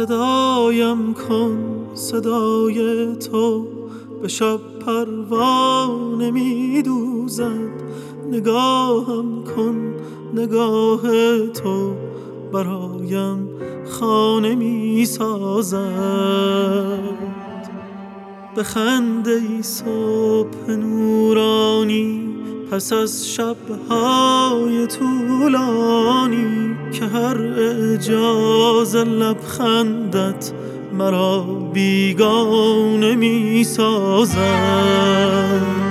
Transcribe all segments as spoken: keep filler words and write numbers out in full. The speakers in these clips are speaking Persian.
صدایم کن صدای تو، به شب پروانه می دوزد. نگاهم کن نگاه تو، برایم خانه می سازد. بخنده ای صبح نورانی، پس از شب‌های طولانی، که هر اعجاز لبخندت مرا بیگانه می سازد.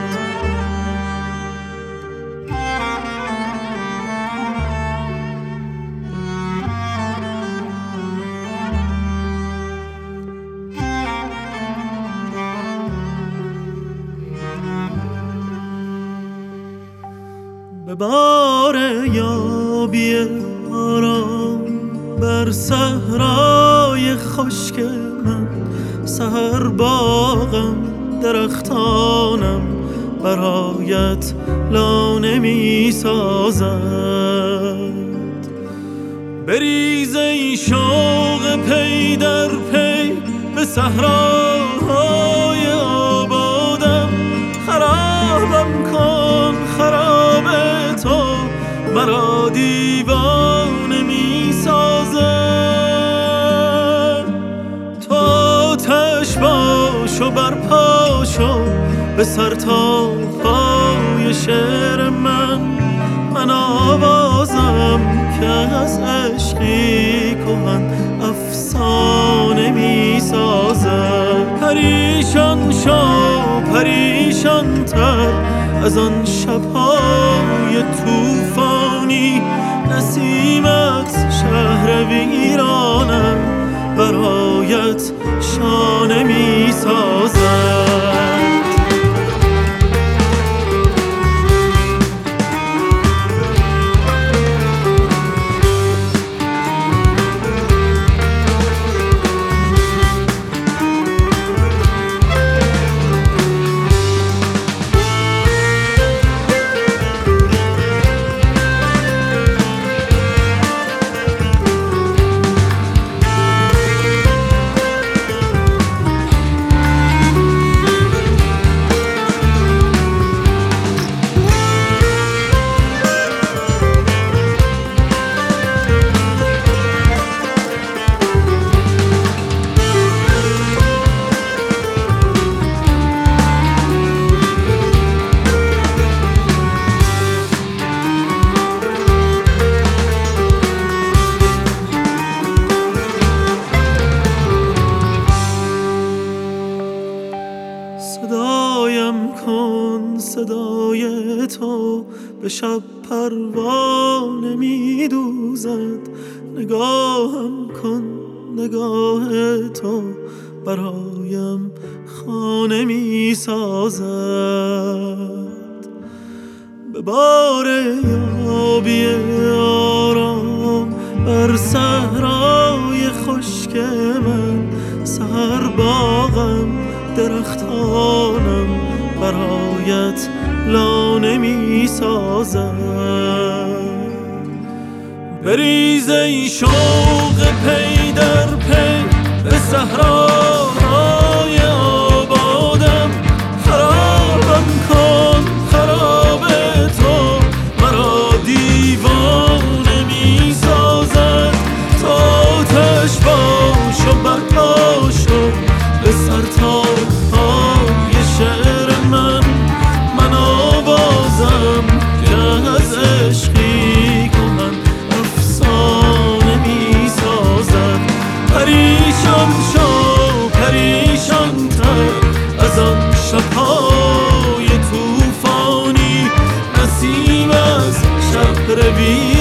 به بار یابی آرام بر صحرای خشک من، سحر باغم درختانم برایت لانه می سازد. بریز ای شوق پی در پی به صحراهای آبادم، خرابم کن خراب تو، مرا دیوانه می سازد. تو آتش باش و برپا شو به سر تا پای شعر من، من آوازم که از عشقی کهن افسانه می سازد. پریشان شو پریشان تر از آن شب‌های طوفانی، نسیمت شهر ویرانم برایت شانه می سازد. صدایم کن صدای تو، به شب پروانه می دوزد. نگاهم کن نگاه تو، برایم خانه می سازد. به بار یابی آرام بر صحرای خشک من، سحر باغم درختانم برایت لانه می سازد. بریز ای شوق پی در پی به صحراهای آبادم، خرابم کن خراب تو، مرا دیوانه می سازد. تا آتش باش و برپا شو به سر تا پای شعر من، من آوازم که از عشقی کهن افسانه می سازد. پریشان شو پریشان تر از آن شب‌های طوفانی، نسیم از شهر ویرانم